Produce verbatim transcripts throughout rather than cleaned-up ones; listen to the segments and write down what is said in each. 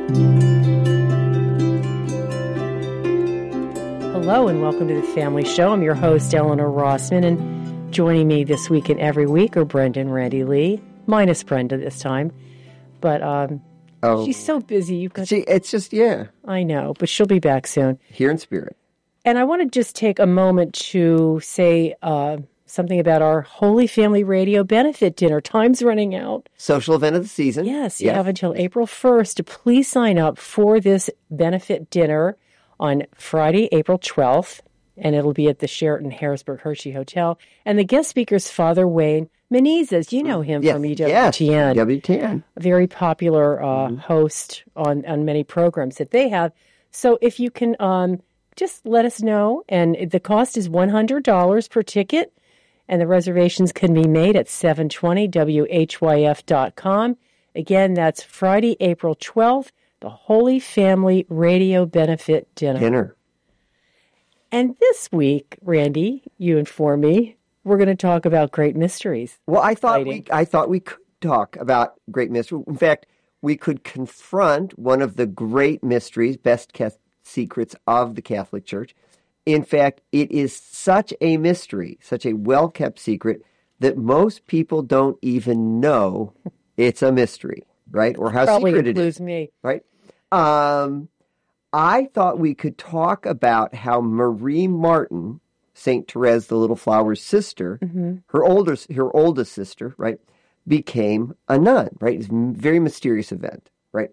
Hello and welcome to The Family Show. I'm your host, Eleanor Rossman, and joining me this week and every week are Brenda and Randy Lee, minus Brenda this time. But um, oh, she's so busy. You've got she, it's just, yeah. I know, but she'll be back soon. Here in spirit. And I want to just take a moment to say uh, something about our Holy Family Radio benefit dinner. Time's running out. Social event of the season. Yes, you yes. have until April first to please sign up for this benefit dinner on Friday, April twelfth, and it'll be at the Sheraton Harrisburg Hershey Hotel. And the guest speaker is Father Wayne Menezes. You know him yes, from E W T N. Yes, E W T N. A very popular uh, mm-hmm. host on, on many programs that they have. So if you can um, just let us know. And the cost is one hundred dollars per ticket, and the reservations can be made at seven twenty W H Y F dot com. Again, that's Friday, April twelfth. The Holy Family Radio Benefit Dinner. Dinner. And this week, Randy, you inform me, we're going to talk about great mysteries. Well, I thought we I thought we could talk about great mysteries. In fact, we could confront one of the great mysteries, best kept secrets of the Catholic Church. In fact, it is such a mystery, such a well-kept secret, that most people don't even know it's a mystery. Right? Or how Probably secret it includes is. me. Right? Um, I thought we could talk about how Marie Martin, Saint Therese the Little Flower's sister, mm-hmm. her older, her oldest sister, right, became a nun, right? It's a very mysterious event, right?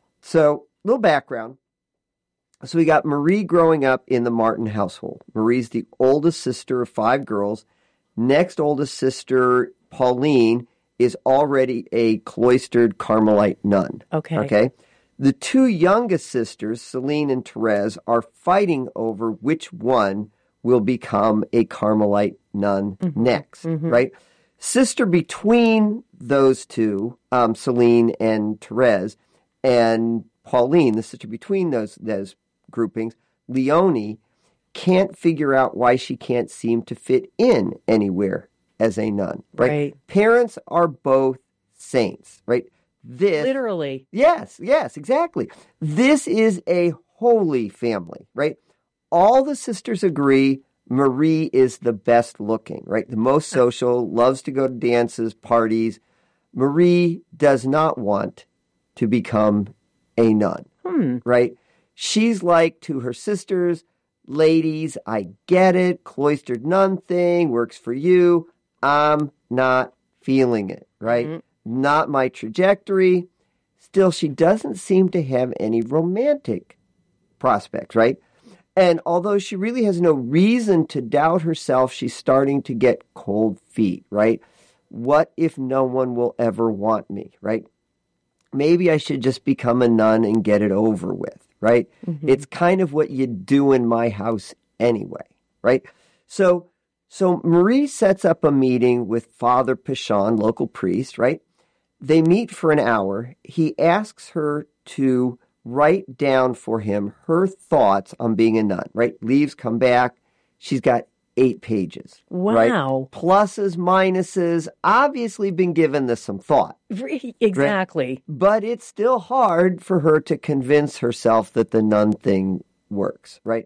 So, little background. So we got Marie growing up in the Martin household. Marie's the oldest sister of five girls. Next oldest sister, Pauline, is already a cloistered Carmelite nun. Okay. Okay. The two youngest sisters, Celine and Therese, are fighting over which one will become a Carmelite nun mm-hmm. next, mm-hmm. right? Sister between those two, um, Celine and Therese, and Pauline, the sister between those, those groupings, Leonie, can't figure out why she can't seem to fit in anywhere as a nun, right? right? Parents are both saints, right? This literally. Yes, yes, exactly. This is a holy family, right? All the sisters agree Marie is the best looking, right? The most social, loves to go to dances, parties. Marie does not want to become a nun, hmm. right? She's like to her sisters, ladies, I get it, cloistered nun thing works for you. I'm not feeling it, right? Mm-hmm. Not my trajectory. Still, she doesn't seem to have any romantic prospects, right? And although she really has no reason to doubt herself, she's starting to get cold feet, right? What if no one will ever want me, right? Maybe I should just become a nun and get it over with, right? Mm-hmm. It's kind of what you do in my house anyway, right? So, so Marie sets up a meeting with Father Pichon, local priest, right? They meet for an hour. He asks her to write down for him her thoughts on being a nun, right? Leaves, come back. She's got eight pages. Wow. Right? Pluses, minuses, obviously been given this some thought. Exactly. Right? But it's still hard for her to convince herself that the nun thing works, right?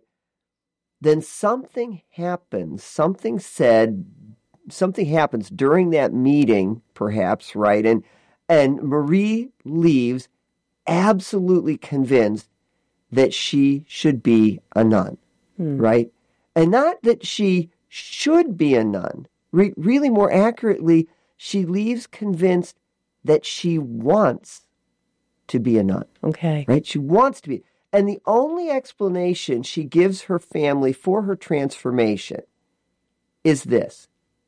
Then something happens, something said, something happens during that meeting, perhaps, right? And and Marie leaves absolutely convinced that she should be a nun, hmm. right? And not that she should be a nun. Re- really, more accurately, she leaves convinced that she wants to be a nun. Okay. Right? She wants to be. And the only explanation she gives her family for her transformation is this.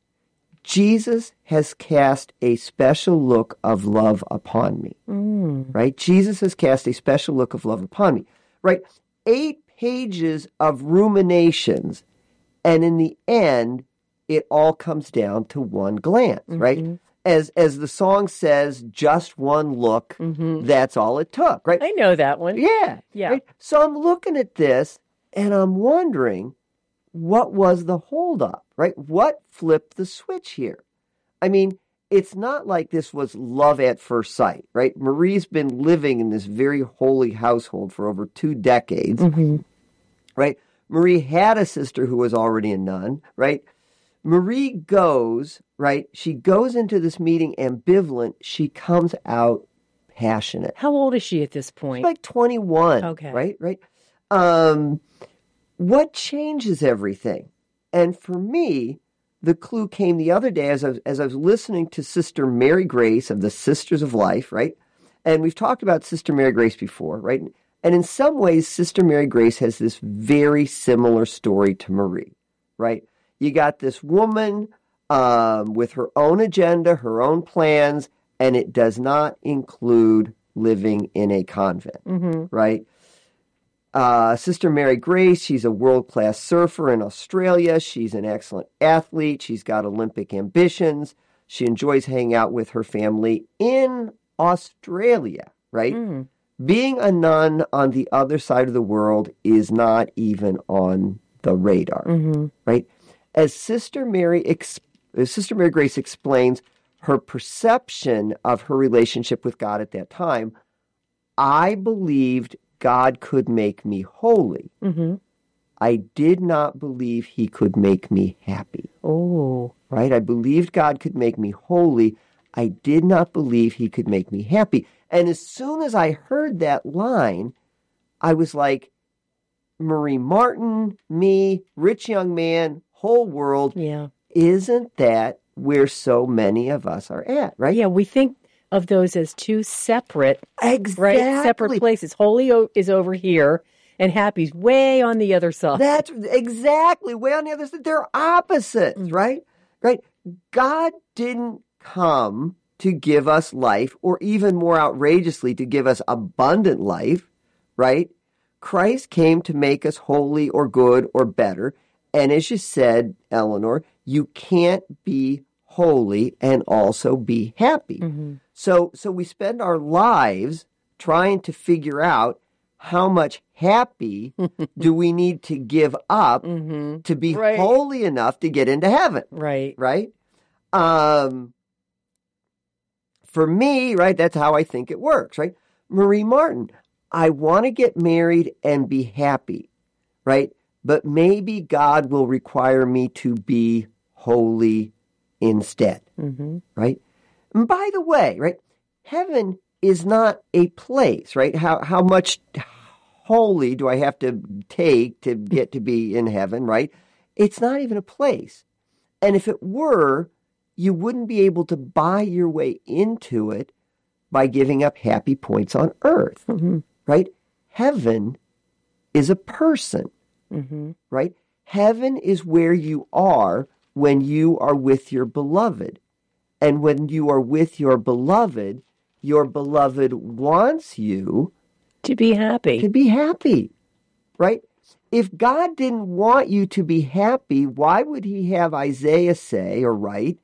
Jesus has cast a special look of love upon me. Mm. Right? Jesus has cast a special look of love upon me. Right? Eight pages of ruminations, and in the end, it all comes down to one glance, mm-hmm. right? As as the song says, just one look, mm-hmm. that's all it took, right? I know that one. Yeah. Yeah. Right? So I'm looking at this, and I'm wondering, what was the holdup, right? What flipped the switch here? I mean, it's not like this was love at first sight, right? Marie's been living in this very holy household for over two decades, mm-hmm. right? Marie had a sister who was already a nun, right? Marie goes, right? She goes into this meeting ambivalent. She comes out passionate. How old is she at this point? She's like twenty-one, okay. right? Right. Um, what changes everything? And for me, the clue came the other day as I was, as I was listening to Sister Mary Grace of the Sisters of Life, right? And we've talked about Sister Mary Grace before, right? And in some ways, Sister Mary Grace has this very similar story to Marie, right? You got this woman um, with her own agenda, her own plans, and it does not include living in a convent, mm-hmm. right? Uh, Sister Mary Grace, she's a world-class surfer in Australia. She's an excellent athlete. She's got Olympic ambitions. She enjoys hanging out with her family in Australia, right? Mm. Being a nun on the other side of the world is not even on the radar, mm-hmm. right? As Sister Mary, ex- as Sister Mary Grace explains her perception of her relationship with God at that time, I believed God could make me holy. Mm-hmm. I did not believe he could make me happy. Oh. Right? I believed God could make me holy. I did not believe he could make me happy. And as soon as I heard that line, I was like, Marie Martin, me, rich young man, whole world. Yeah. Isn't that where so many of us are at, right? Yeah, we think of those as two separate, exactly. right? Separate places. Holy o- is over here, and happy's way on the other side. That's exactly way on the other side. They're opposites, Mm-hmm. right? Right? God didn't come to give us life, or even more outrageously, to give us abundant life, right? Christ came to make us holy or good or better. And as you said, Eleanor, you can't be holy and also be happy. Mm-hmm. So, so we spend our lives trying to figure out how much happy do we need to give up mm-hmm. to be right. holy enough to get into heaven. Right. Right? Um, for me, right, that's how I think it works, right? Marie Martin, I want to get married and be happy, right? But maybe God will require me to be holy instead, mm-hmm. right? And by the way, right, heaven is not a place, right? How how much holy do I have to take to get to be in heaven, right? It's not even a place. And if it were, you wouldn't be able to buy your way into it by giving up happy points on earth, mm-hmm. right? Heaven is a person, mm-hmm. right? Heaven is where you are when you are with your beloved. And when you are with your beloved, your beloved wants you to be happy. To be happy, right? If God didn't want you to be happy, why would he have Isaiah say or write,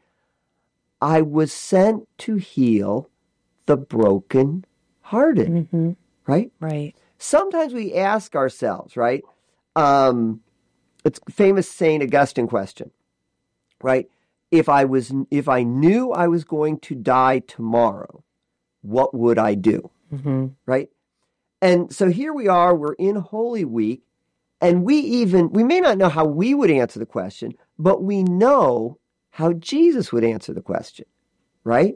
I was sent to heal the broken-hearted, mm-hmm. right? Right. Sometimes we ask ourselves, right? Um, it's famous Saint Augustine question, right? If I was, if I knew I was going to die tomorrow, what would I do? Mm-hmm. Right? And so here we are, we're in Holy Week, and we even, we may not know how we would answer the question, but we know how Jesus would answer the question, right?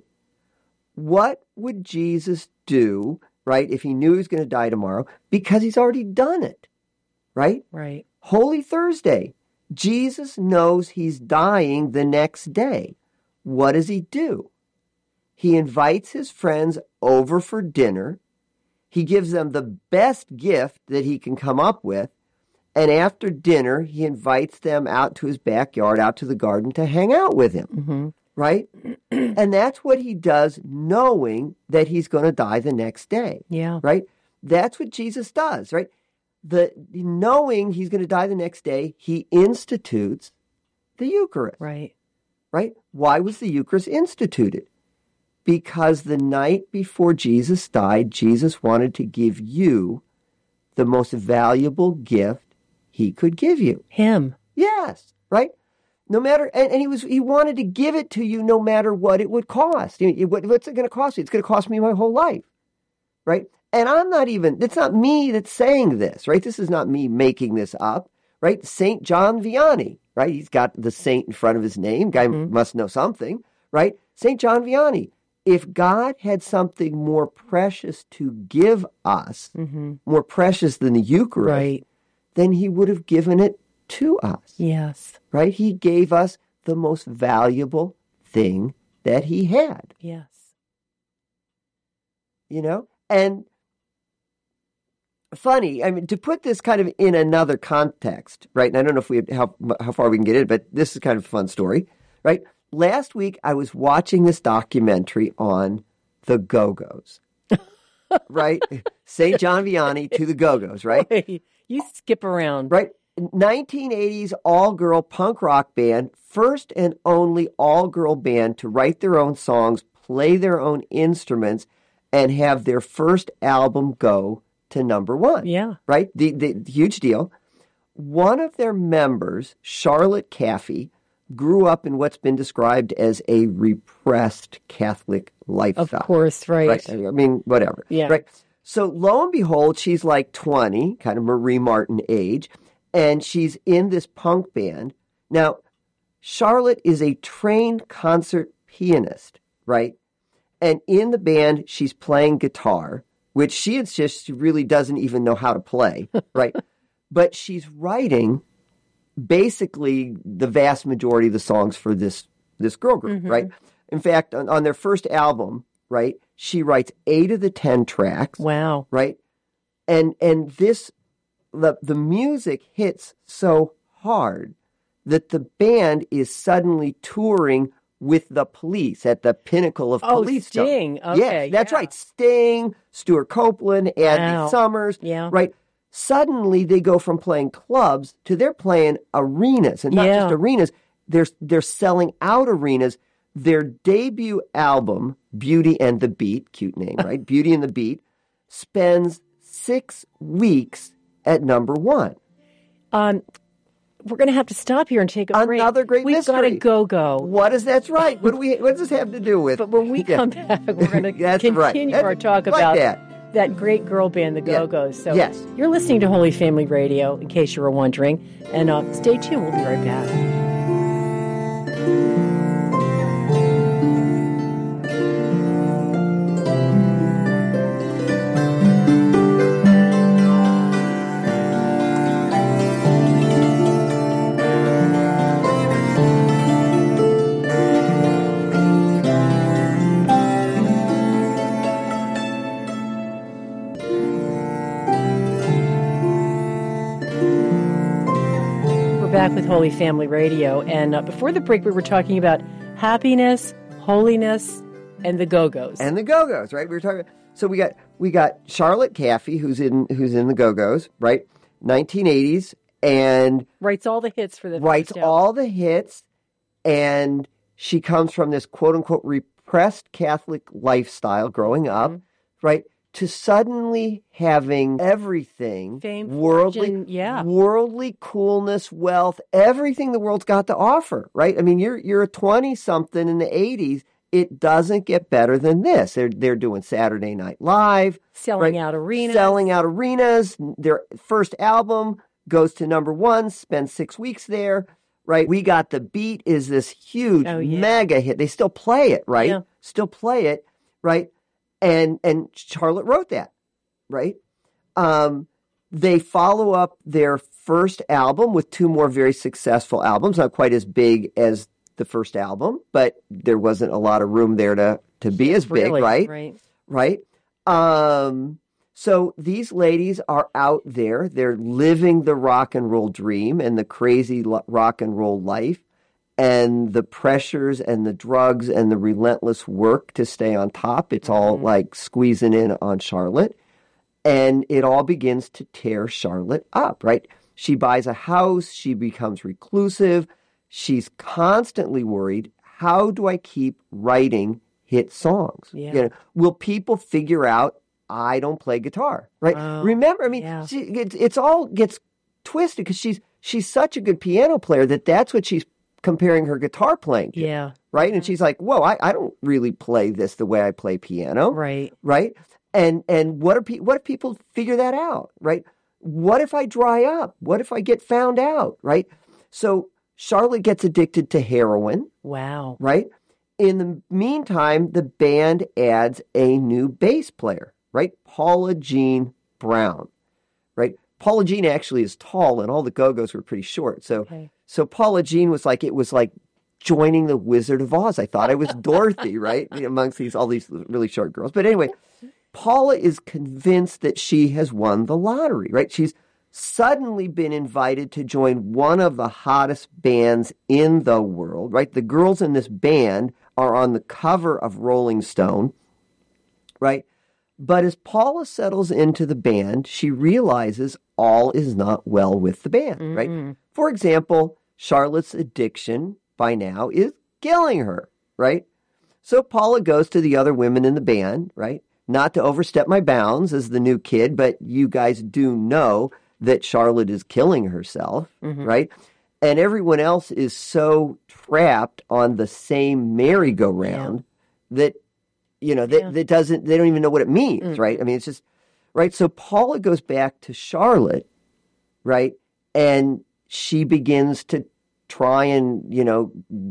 What would Jesus do, right, if he knew he was going to die tomorrow? Because he's already done it, right? Right. Holy Thursday. Jesus knows he's dying the next day. What does he do? He invites his friends over for dinner. He gives them the best gift that he can come up with. And after dinner, he invites them out to his backyard, out to the garden to hang out with him. Mm-hmm. Right? And that's what he does, knowing that he's going to die the next day. Yeah. Right? That's what Jesus does, right? The knowing he's going to die the next day, he institutes the Eucharist. Right. Right? Why was the Eucharist instituted? Because the night before Jesus died, Jesus wanted to give you the most valuable gift he could give you. Him. Yes, right? No matter, and, and he was, he wanted to give it to you no matter what it would cost. You know, what, what's it going to cost you? It's going to cost me my whole life, right? And I'm not even, it's not me that's saying this, right? This is not me making this up, right? Saint John Vianney, right? He's got the saint in front of his name. Guy mm-hmm. must know something, right? Saint John Vianney. If God had something more precious to give us, mm-hmm. more precious than the Eucharist, right. then he would have given it to us. Yes. Right? He gave us the most valuable thing that he had. Yes. You know? And funny, I mean, to put this kind of in another context, right? And I don't know if we have, how, how far we can get it, but this is kind of a fun story, right? Last week, I was watching this documentary on the Go-Go's, right? Saint John Vianney to the Go-Go's, right? Boy, you skip around. Right? nineteen eighties all-girl punk rock band, first and only all-girl band to write their own songs, play their own instruments, and have their first album go to number one. Yeah. Right? The, the, the huge deal. One of their members, Charlotte Caffey, grew up in what's been described as a repressed Catholic lifestyle. Of course, right. right? I mean, whatever. Yeah. Right. So lo and behold, she's like twenty, kind of Marie Martin age, and she's in this punk band. Now, Charlotte is a trained concert pianist, right? And in the band, she's playing guitar, which she insists she really doesn't even know how to play, right? But she's writing basically the vast majority of the songs for this this girl group, mm-hmm. right? In fact, on, on their first album, right, she writes eight of the ten tracks. Wow. Right? And and this the the music hits so hard that the band is suddenly touring with the Police at the pinnacle of oh, Police. Sting. Stuff. Okay. Yeah, that's yeah. right. Sting, Stuart Copeland, Andy wow. Summers. Yeah. Right. Suddenly they go from playing clubs to they're playing arenas, and not yeah. just arenas. They're they're selling out arenas. Their debut album, Beauty and the Beat, cute name, right? Beauty and the Beat, spends six weeks at number one. Um, we're going to have to stop here and take a break. Another great We've mystery. got to go go. What is that's right? What do we? What does this have to do with? But when we yeah. come back, we're going to That's continue right. our talk like about that. that great girl band, the Yeah. Go-Go's. So yes. you're listening to Holy Family Radio, in case you were wondering. And uh, stay tuned. We'll be right back. Back with Holy Family Radio. And uh, before the break, we were talking about happiness, holiness, and the Go-Go's. And the Go-Go's, right? We were talking. So we got we got Charlotte Caffey, who's in who's in the Go-Go's, right? nineteen eighties, and writes all the hits for the writes first album. all the hits, and she comes from this quote unquote repressed Catholic lifestyle growing up, mm-hmm. right? To suddenly having everything, fame, worldly, fortune, yeah. worldly coolness, wealth, everything the world's got to offer, right? I mean, you're you're a twenty-something in the eighties. It doesn't get better than this. They're they're doing Saturday Night Live, selling right? out arenas, selling out arenas. Their first album goes to number one. Spends six weeks there, right? We Got the Beat is this huge oh, yeah. mega hit. They still play it, right? Yeah. Still play it, right? And and Charlotte wrote that, right? Um, they follow up their first album with two more very successful albums, not quite as big as the first album, but there wasn't a lot of room there to, to be as big, really, right? Right. Right. Um, so these ladies are out there. They're living the rock and roll dream and the crazy lo- rock and roll life. And the pressures and the drugs and the relentless work to stay on top, it's all mm-hmm. like squeezing in on Charlotte. And it all begins to tear Charlotte up, right? She buys a house. She becomes reclusive. She's constantly worried, how do I keep writing hit songs? Yeah. You know, will people figure out I don't play guitar, right? Oh, Remember, I mean, yeah. she, it's, it's all gets twisted because she's she's such a good piano player that that's what she's comparing her guitar playing to. Yeah. Right? And she's like, whoa, I, I don't really play this the way I play piano. Right. Right? And and what are pe- what if people figure that out? Right? What if I dry up? What if I get found out? Right? So Charlotte gets addicted to heroin. Wow. Right? In the meantime, the band adds a new bass player, right? Paula Jean Brown, right? Paula Jean actually is tall, and all the Go-Go's were pretty short. So, Okay. so Paula Jean was like, it was like joining the Wizard of Oz. I thought I was Dorothy, right? Amongst these, all these really short girls. But anyway, Paula is convinced that she has won the lottery, right? She's suddenly been invited to join one of the hottest bands in the world, right? The girls in this band are on the cover of Rolling Stone, right? But as Paula settles into the band, she realizes all is not well with the band, mm-hmm. right? For example, Charlotte's addiction by now is killing her, right? So Paula goes to the other women in the band, right? Not to overstep my bounds as the new kid, but you guys do know that Charlotte is killing herself, mm-hmm. right? And everyone else is so trapped on the same merry-go-round yeah. that, you know, that, yeah. that doesn't, they don't even know what it means, mm-hmm. right? I mean, it's just, right? So Paula goes back to Charlotte, right? And she begins to try and, you know,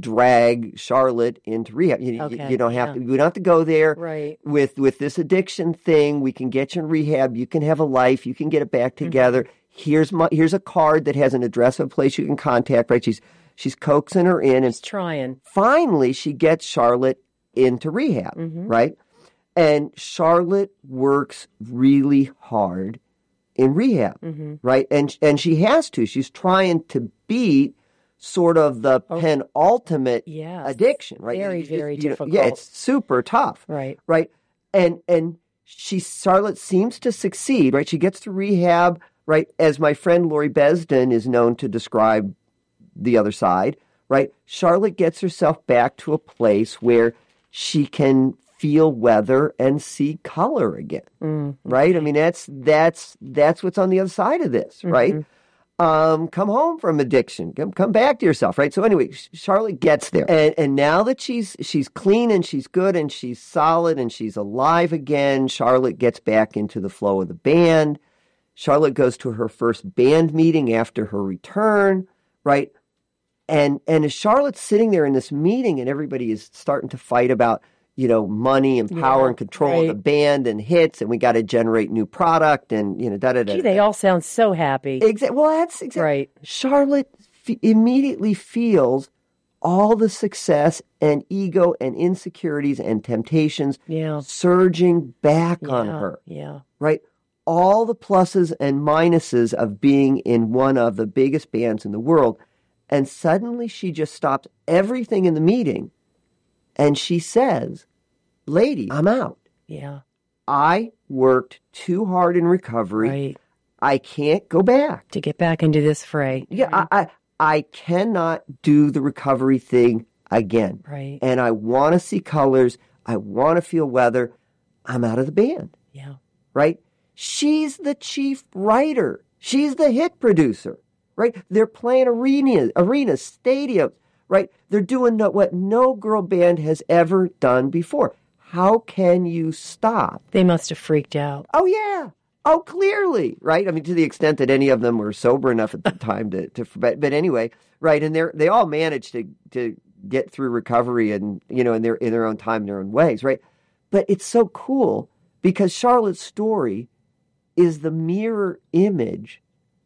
drag Charlotte into rehab. You, okay. you, you don't have yeah. to, we don't have to go there right. with, with this addiction thing. We can get you in rehab. You can have a life. You can get it back together. Mm-hmm. Here's my, here's a card that has an address of a place you can contact, right? She's, she's coaxing her in and she's trying. Finally, she gets Charlotte into rehab, mm-hmm. right? And Charlotte works really hard in rehab, mm-hmm. right? And, and she has to, she's trying to beat sort of the oh. penultimate yes. addiction, right? Very, you, very you difficult. Know, yeah, it's super tough, right? Right, and and she Charlotte seems to succeed, right? She gets to rehab, right? As my friend Lori Besden is known to describe the other side, right? Charlotte gets herself back to a place where she can feel weather and see color again, mm-hmm. right? I mean, that's that's that's what's on the other side of this, mm-hmm. right? Um, come home from addiction. Come, come back to yourself, right? So anyway, Charlotte gets there, and and now that she's she's clean and she's good and she's solid and she's alive again, Charlotte gets back into the flow of the band. Charlotte goes to her first band meeting after her return, right? And and as Charlotte's sitting there in this meeting, and everybody is starting to fight about, you know, money and power yeah, and control right. of the band and hits, and we got to generate new product and, you know, da da da. Gee, they all sound so happy. Exactly. Well, that's exactly right. Charlotte f- immediately feels all the success and ego and insecurities and temptations yeah. surging back yeah, on her. Yeah. Right? All the pluses and minuses of being in one of the biggest bands in the world. And suddenly she just stops everything in the meeting. And she says, lady, I'm out. Yeah. I worked too hard in recovery. Right. I can't go back. To get back into this fray. Yeah, right. I, I I cannot do the recovery thing again. Right. And I want to see colors. I want to feel weather. I'm out of the band. Yeah. Right? She's the chief writer. She's the hit producer. Right? They're playing arenas, arenas, stadiums. Right? They're doing what no girl band has ever done before. How can you stop? They must have freaked out. Oh, yeah. Oh, clearly. Right? I mean, to the extent that any of them were sober enough at the time to, to but, but anyway, right. And they're, they all managed to, to get through recovery and, you know, in their, in their own time, in their own ways. Right? But it's so cool because Charlotte's story is the mirror image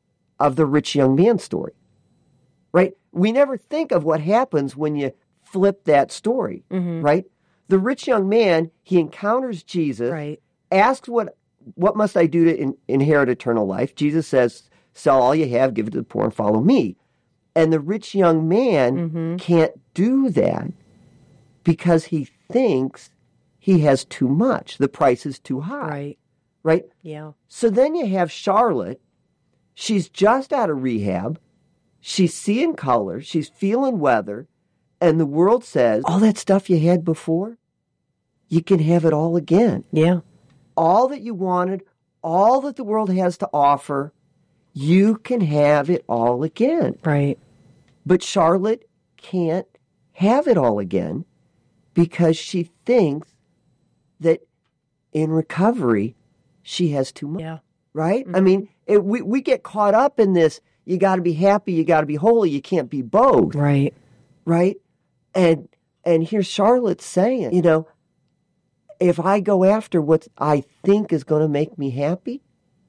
of the rich young man story. Right? We never think of what happens when you flip that story, mm-hmm. right? The rich young man, he encounters Jesus, right. asks, what what must I do to in, inherit eternal life? Jesus says, sell all you have, give it to the poor, and follow me. And the rich young man mm-hmm. can't do that because he thinks he has too much. The price is too high. Right. Right? Yeah. So then you have Charlotte. She's just out of rehab. She's seeing color. She's feeling weather. And the world says, all that stuff you had before, you can have it all again. Yeah. All that you wanted, all that the world has to offer, you can have it all again. Right. But Charlotte can't have it all again because she thinks that in recovery, she has too much. Yeah. Right? Mm-hmm. I mean, it, we, we get caught up in this, you got to be happy, you got to be holy, you can't be both. Right. Right? And and here's Charlotte saying, you know, if I go after what I think is going to make me happy,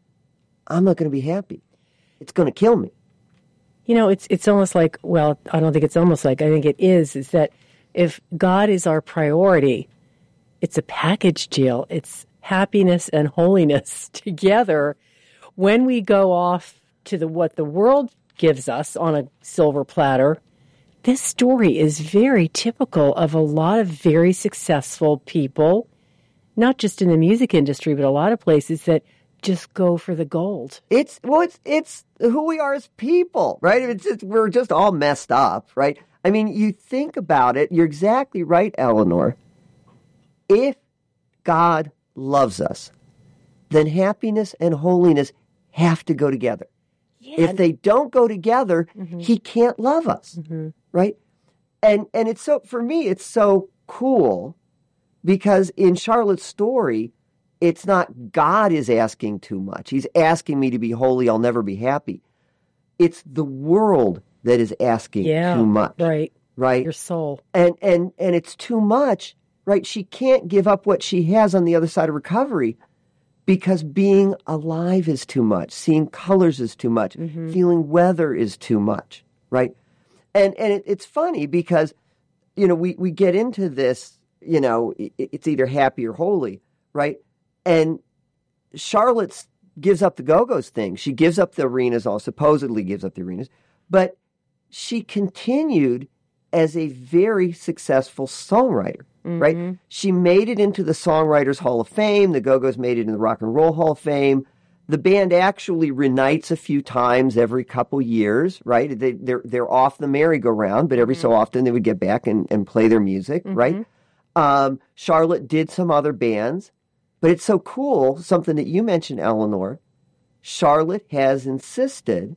I'm not going to be happy. It's going to kill me. You know, it's it's almost like, well, I don't think it's almost like, I think it is, is that if God is our priority, it's a package deal. It's happiness and holiness together. When we go off to the what the world gives us on a silver platter, this story is very typical of a lot of very successful people, not just in the music industry, but a lot of places that just go for the gold. It's well, it's it's who we are as people, right? It's just we're just all messed up, right? I mean, you think about it. You're exactly right, Eleanor. If God loves us, then happiness and holiness have to go together. Yeah. If they don't go together, mm-hmm. he can't love us, mm-hmm. right? And and it's so for me, it's so cool because in Charlotte's story, it's not God is asking too much. He's asking me to be holy. I'll never be happy. It's the world that is asking yeah, too much. Right. Right. Your soul. And and and it's too much, right? She can't give up what she has on the other side of recovery because being alive is too much. Seeing colors is too much. Mm-hmm. Feeling weather is too much. Right. And and it, it's funny because, you know, we, we get into this, you know, it, it's either happy or holy. Right. And Charlotte gives up the Go-Go's thing. She gives up the arenas, all supposedly gives up the arenas, but she continued as a very successful songwriter, mm-hmm. right? She made it into the Songwriters Hall of Fame. The Go-Go's made it in the Rock and Roll Hall of Fame. The band actually reunites a few times every couple years, right? They, they're they're off the merry-go-round, but every mm-hmm. so often they would get back and, and play their music, mm-hmm. right? Um, Charlotte did some other bands. But it's so cool, something that you mentioned, Eleanor. Charlotte has insisted,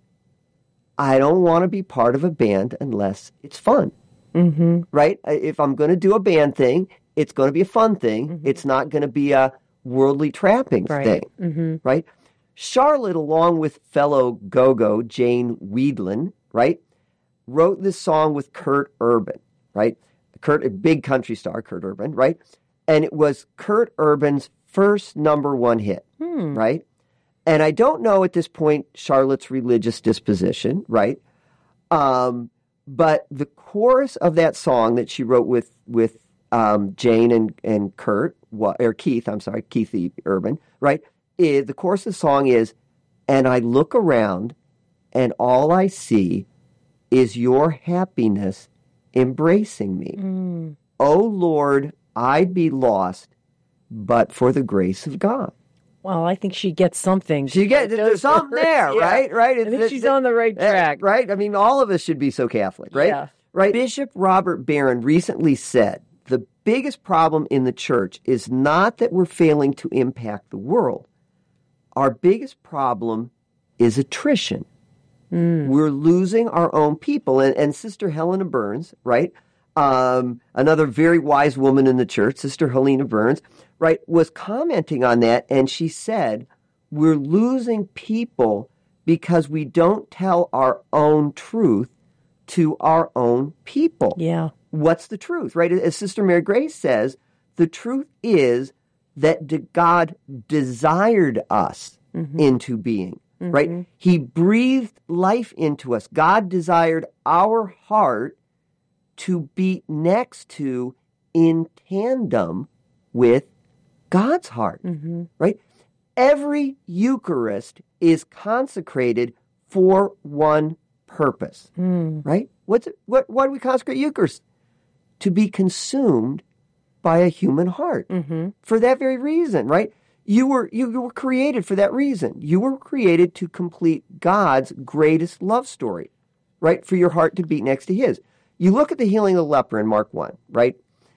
I don't want to be part of a band unless it's fun. Mm-hmm. Right? If I'm going to do a band thing, it's going to be a fun thing. Mm-hmm. It's not going to be a worldly trappings right. thing. Mm-hmm. Right? Charlotte, along with fellow Go-Go Jane Wiedlin, right, wrote this song with Kurt Urban, right? Kurt, a big country star, Kurt Urban, right? And it was Kurt Urban's first number one hit, hmm. right? And I don't know at this point Charlotte's religious disposition, right? Um, but the chorus of that song that she wrote with with um, Jane and, and Kurt, or Keith, I'm sorry, Keith Urban, right? Is, the chorus of the song is, and I look around and all I see is your happiness embracing me. Mm. Oh Lord, I'd be lost but for the grace of God. Well, I think she gets something. She gets there's something there, yeah. right? Right. I think she's on the right track, right? I mean, all of us should be so Catholic, right? Yeah. Right. Bishop Robert Barron recently said the biggest problem in the church is not that we're failing to impact the world. Our biggest problem is attrition. Mm. We're losing our own people, and, and Sister Helena Burns, right? Um, another very wise woman in the church, Sister Helena Burns, right, was commenting on that, and she said, we're losing people because we don't tell our own truth to our own people. Yeah. What's the truth, right? As Sister Mary Grace says, the truth is that God desired us mm-hmm. into being, mm-hmm. right? He breathed life into us. God desired our heart to be next to, in tandem with God's heart, mm-hmm. right? Every Eucharist is consecrated for one purpose, mm. right? What's it, what? Why do we consecrate Eucharist? To be consumed by a human heart. Mm-hmm. For that very reason, right? You were you, you were created for that reason. You were created to complete God's greatest love story, right? For your heart to beat next to His. You look at the healing of the leper in Mark one, right?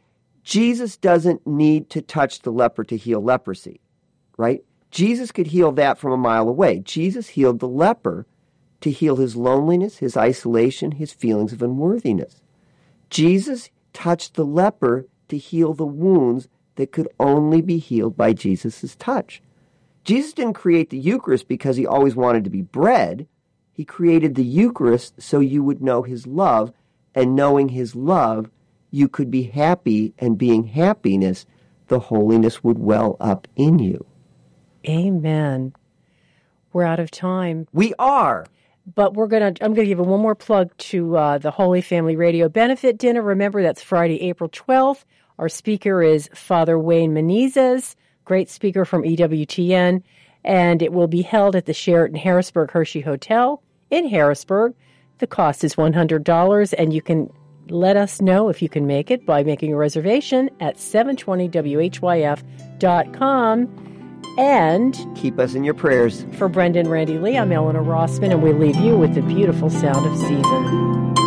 Jesus doesn't need to touch the leper to heal leprosy, right? Jesus could heal that from a mile away. Jesus healed the leper to heal his loneliness, his isolation, his feelings of unworthiness. Jesus touched the leper to heal the wounds that could only be healed by Jesus' touch. Jesus didn't create the Eucharist because he always wanted to be bread. He created the Eucharist so you would know his love, and knowing his love, you could be happy, and being happiness, the holiness would well up in you. Amen. We're out of time. We are. But we're gonna. I'm gonna give one more plug to uh, the Holy Family Radio Benefit Dinner. Remember, that's Friday, April twelfth. Our speaker is Father Wayne Menezes, great speaker from E W T N, and it will be held at the Sheraton Harrisburg Hershey Hotel in Harrisburg. The cost is one hundred dollars, and you can let us know if you can make it by making a reservation at seven twenty W H Y F dot com. And keep us in your prayers. For Brendan Randy Lee, I'm Eleanor Rossman, and we leave you with the beautiful sound of season.